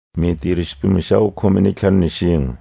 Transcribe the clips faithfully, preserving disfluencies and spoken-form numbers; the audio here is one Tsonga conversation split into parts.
Mitiri xipimo xa ukhume ni ntlhanu ni xin'we.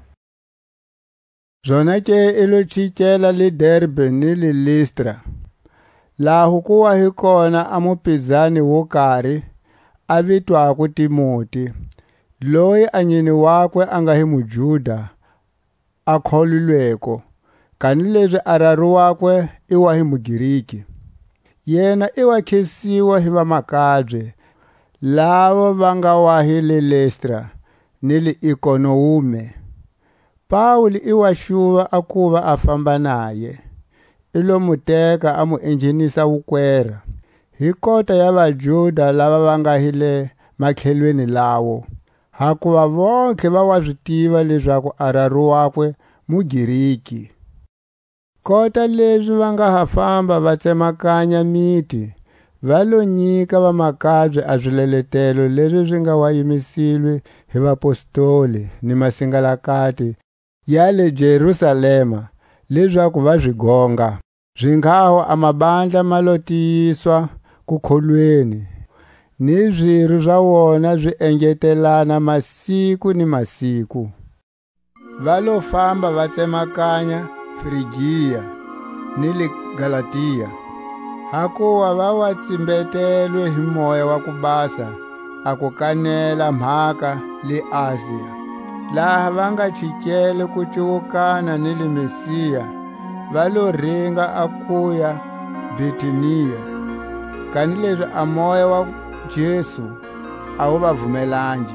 Zona ke ilo chikela le Derbe ni le Listra, laha ku wa hi kona amupizani wo karhi a vitwaku Timoti, loyi anyini wakwe a nga hi Mujuda a kholwilweko, kanileswi arari wakwe i wa hi Mugiriki. Yena i wa khesiwa hi vamakabye lava va nga wa hi le Listra ni le Ikonowume. Pawulo i wa xuva a kuva a famba naye, i lo muteka a mu enjenisa vukwera hi kota ya Vajuda lava va nga hi le makhelweni lawo, hakuva vontlhe va wa swi tiva leswaku arari wakwe Mugiriki. Kota leswi va nga ha famba va tsemakanya miti, va lo nyika vamakabye a swileletelo leswi swi nga wa yimisiwe hi vapostoli ni masingalakati ya le Jerusalema leswaku va swi gonga. Zwinghaho a mabandla ma lo tiyiswa ku kholweni, ni zwirho swa wona swi engetelana masiku ni masiku. Va lo famba va tsemakanya Frigiya ni le Galatiya, hakuva va wa tsimbetelwe hi moya wa ku basa a ku kanela mhaka le Asiya, laha va nga chikele ku cuwukana ni le Misiya. Va lo ringa a kuya Bitiniya, kanileswi a moya wa Jesu a wu va vumelangi.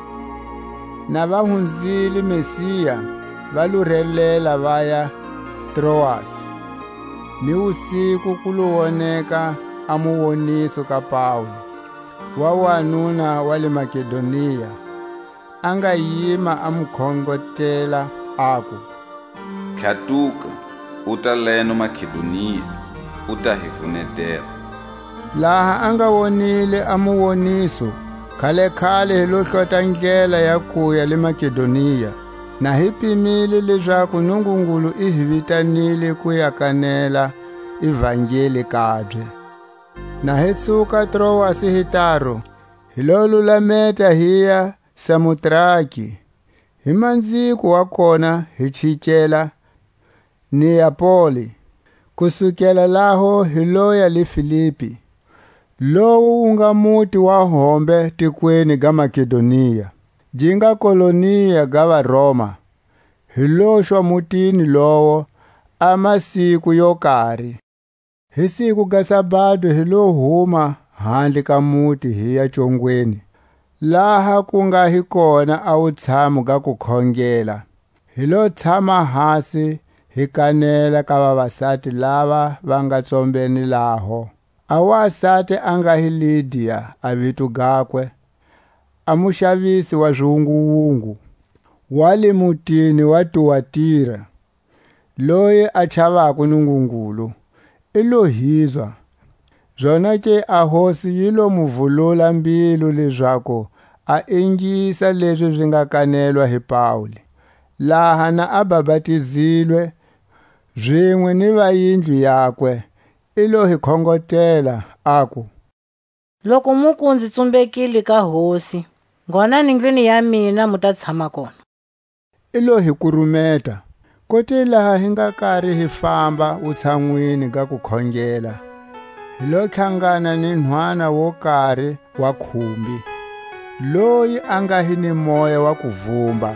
Na va hundzile Misiya va lo rhelela va ya Trowasi. Ni usiku ku lo woneka a muwoniso ka Pawulo, wa wanuna wa le Makedoniya, a nga yima a mu khongotela aku, "Tlhatuka u ta leno Makedoniya, u ta hi pfunetela." Laha a nga wonile a muwoniso, khale khale hi lo hlota ndlela ya kuya le Makedoniya, na hi pimile leswaku Nungungulu i hi vitanile ku ya kanela ivhangeli kabye. Na hi suka Trowasi hi taro, hi lo lulameta hi ya Samutraki. Hi mandziko wa kona hi chikela Neapoli, kusukela laho hi lo ya le Filipi, lowu wu nga muti wa hombe tikweni ga Makedoniya, ji nga koloniya ga Varoma. Hi lo xwa mutini lowo a masiku yo karhi. Hi siku ga Sabado hi lo huma handle ka muti hi ya congweni, laha ku nga hi kona a wutshamo ga ku khongela. Hi lo tshama hasi hi kanela ka vavasati lava va nga tsombeni laho. A wasati a nga hi Lidiya a vitu gakwe, a muxavisi wa swihunguwungu wa le mutini wa Tuwatira, loyi a chavaku Nungungulu, i lo hizwa. Zona ke a hosi yi lo mu vulula mbilu leswaku a ingisa leswi swi nga kanelwa hi Pawulo, laha na a babatizilwe zwin'we ni va yindlu yakwe. I lo hi khongotela aku, "Loko muku ndzi tsumbekile ka hosi, ngona ndlwini ya mina mu ta tshama kona." I lo hi kurumeta. Koti laha hi nga karhi hi famba vutshan'wini ga ku khongela, hi lo hlangana ni nhwana wo karhi wa khumbi, loyi a nga hi ni moya wa ku vhumba.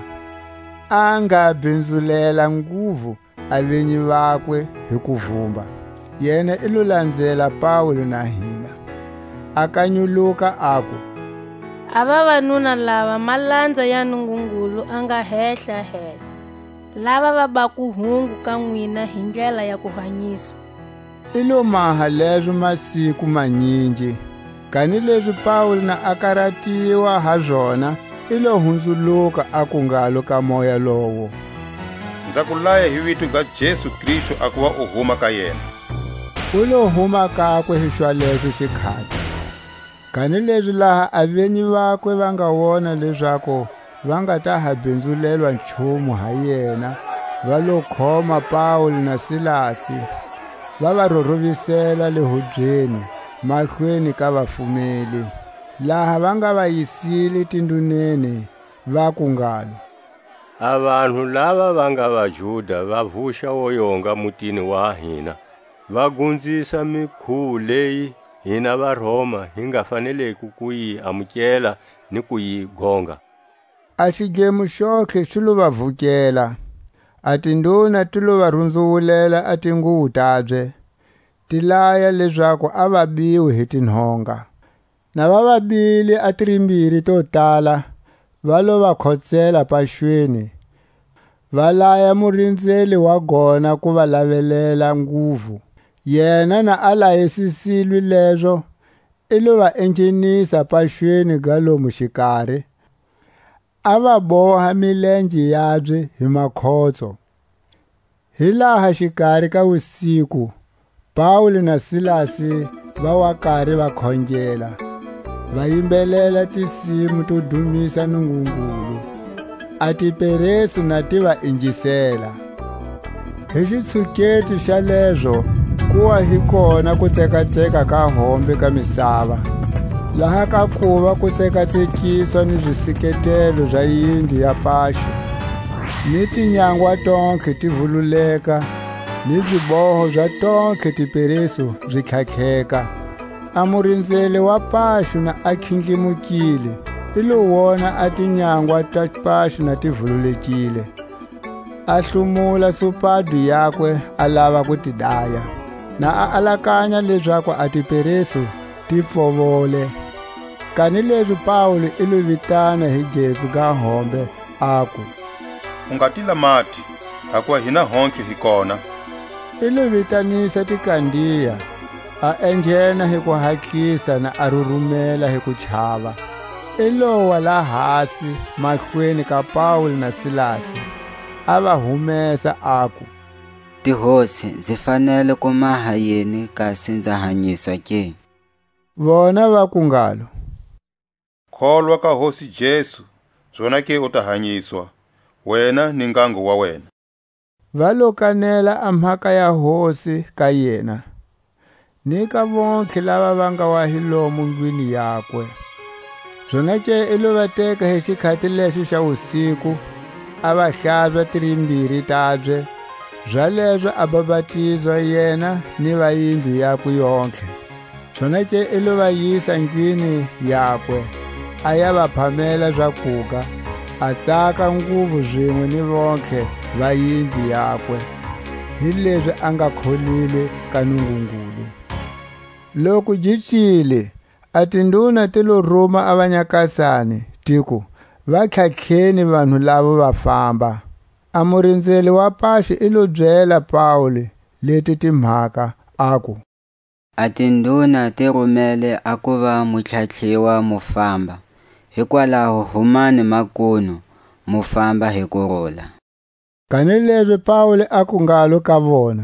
A nga bindzulela nguvu avenyi vakwe hi ku vhumba. Yena i lo landzela Pawulo na hina, a kanyuluka aku, "A vavanuna lava malandza ya Nungungulu a nga hehla hehla, lava va baku hungu ka n'wina hi ndlela ya ku hanyisa." I lo maha leswo masiku manyinji, kanileswi Pawulo na a karatiwa ha zwona, i lo hundzuluka a ku ngalo ka moya lowo, "Ndza ku laya hi vito ga Jesu Kristu a ku va u huma ka yena." U lo huma kakwe hi xwalexo xikhati. Kanileswi laha avenyi vakwe va nga wona leswaku va nga ta ha bindzulelwa nchumu ha yena, va lo khoma Pawulo na Silasi, va va rhurhuvisela le hubyeni mahlweni ka vafumeli, laha va nga va yisile tindhuneni va ku ngalo. A vanhu lava va nga vaJuda va vuxa woyonga mutini wa hina, va gundzisa mikhuvu leyi hina va Roma hi nga faneleki ku yi amukela ni ku yi gonga. A xigemu xohle xi lo va vhukela, a tinduna ti lo va rundzuvulela a tinguvu tabye, ti laya leswaku a va biwi hi tinhonga. Na vavabili a tirimbirhi to tala va lo va khotsela paxweni, va laya murindzeli wa gona ku va lavelela nguvu. Yena na a layesilwi leswo i lo va encinisa paxweni ga lomu xikarhi, a va boha milenge yabye hi makhotso. Hi laha xikarhi ka vusiku Pawulo na Silasi va wa karhi va khongela, va yimbelela tinsimu to dumisa Nungungulu, a tiperesu na ti va injisela. Hi xitshuketi xa leswo ku wa hi kona ku tsekatseka ka hombe ka misava, laha ka ku va ku tsekatsekiswa ni swiseketelo swa yindlu ya paxo, ni tinyangwa tontlhe ti vululeka, ni swiboho swa tontlhe tiperesu byi tlhatlheka. A murindzeli wa paxo na a khindlimukile, i lo wona a tinyangwa ta paxo na ti vululekile. A hlumula supadu yakwe a lava ku ti daya, na a alakanya leswaku a tiperesu ti pfovole. Kanileswi Pawulo i lo vitana hi Jesu ka hombe aku, u nga ti lamati, hakuva hina honke hi kona. I lo vitanisa tikandiya, a enghena hi ku hatlisa na a rurumela hi ku chava. I lo wa la hasi mahlweni ka Pawulo na Silasi, a va humesa aku, tihosi ndzi fanele ku maha yini kasi ndza hanyiswa ke? Vona va ku ngalo, kholwa ka Hosi Jesu, zwona ke u ta hanyiswa, wena ni ngangu wa wena. Va lo kanela a mhaka ya hosi ka yena, ni ka vontlhe lava va nga wa hi lomu ndlwini yakwe. Zwona ke i lo va teka hi xikhati lexo xa vusiku, a va hlatswa tirimbirhi tabye, zwaleswo a babatizwa yena ni va yindlu yakwe yontlhe. Zwona ke i lo va yisa ndlwini yakwe, a ya va phamela swakuga, a tsaka nguvu zwin'we ni vontlhe va yindlu yakwe, hi leswi a nga kholile ka Nungungulu. Loko byi cile, a tinduna ti lo rhuma avanyakasani tiku va tlhatlheni vanhu lavo va famba. A murindzeli wa paxi i lo byela Pawulo leti timhaka aku, a tinduna ti rhumele a ku va mutlhatlhiwa mufamba, hikwalaho humani makuno mufamba hi kurhula. Kanileswi Pawulo a ku ngalo ka vona,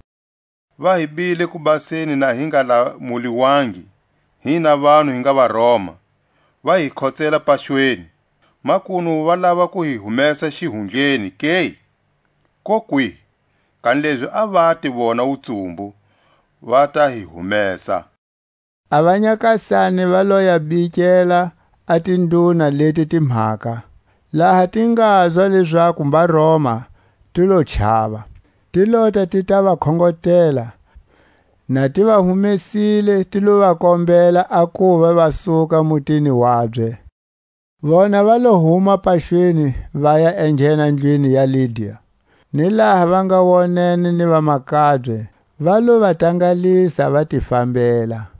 va hi bile ku baseni na hi nga lamuliwangi, hina vanhu hi nga va Roma, va hi khotsela paxweni. Makuno va lava ku hi humesa xihundleni ke? Kokwi, kanileswi a va ti vona utsumbu, va ta hi humesa. Avanyakasani va lo ya bikela a tinduna leti timhaka, laha ti nga zwa leswaku va Roma ti lo chava, ti lota ti ta va khongotela, na ti va humesile ti lo va kombela a ku va va suka mutini wabye. Vona va lo huma paxweni va ya enghena ndlwini ya Lidia, ni laha va nga wonene ni vamakabye, va lo va tangalisa va ti fambela.